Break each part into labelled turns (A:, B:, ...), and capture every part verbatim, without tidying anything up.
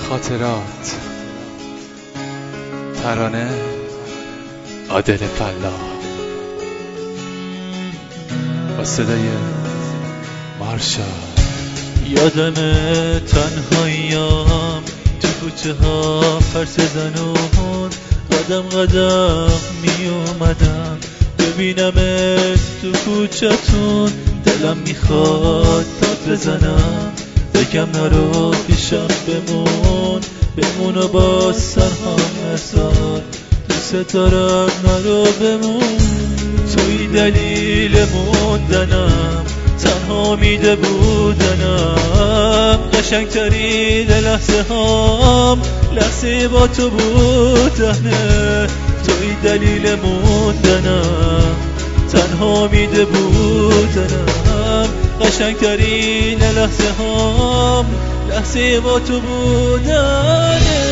A: خاطرات. ترانه عادل فلاح با صدای مارشال.
B: یادمه تنهاییام تو کوچه ها پرس زنون، قدم قدم می اومدم ببینمت تو کوچه‌تون. دلم میخواد داد بزنم بگم نرو پیشم بمون، بمون و با سرهام ازار دوست دارم نرو بمون. توی دلیل موندنم، تنها میده بودنم، قشنگترین لحظه هام لحظه با تو بودنه. توی دلیل موندنم، تنها میده بودنم، قشنگترین لحظه هام لحظه با تو بودنه.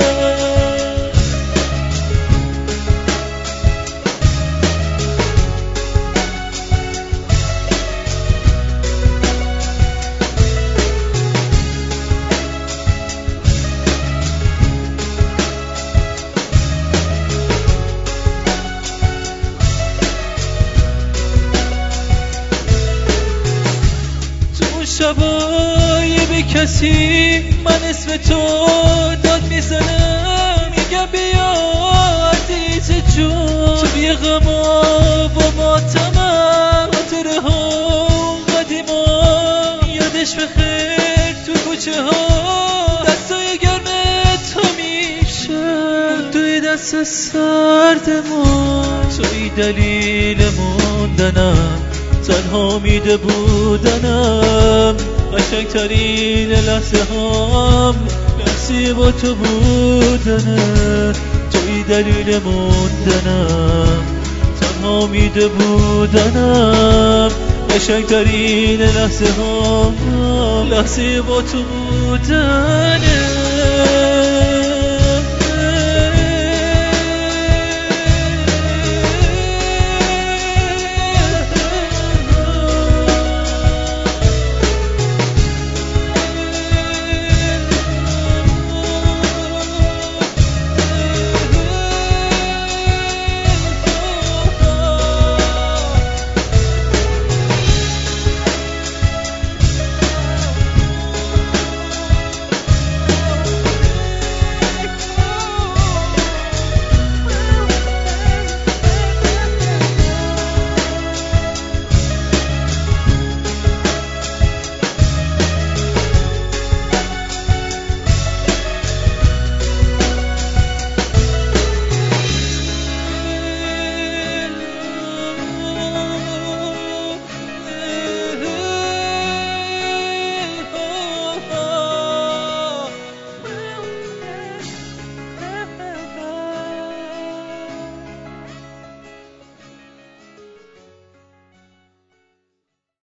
B: شبای به کسی من اسم تو داد میزنم، میگم بیا عزیز جون، تو بیا غما با ماتمم، خاطره ها قدیما یادش بخیر تو کوچه ها، دستای گرم تو میشه توی دست سردمون. توی دلیل موندنم، تنها میده بودنم، قشنگترین لحظه هام لحظه با تو بودنه. توی دلیل موندنم، تنها میده بودنم، قشنگترین لحظه هام لحظه با تو بودنه.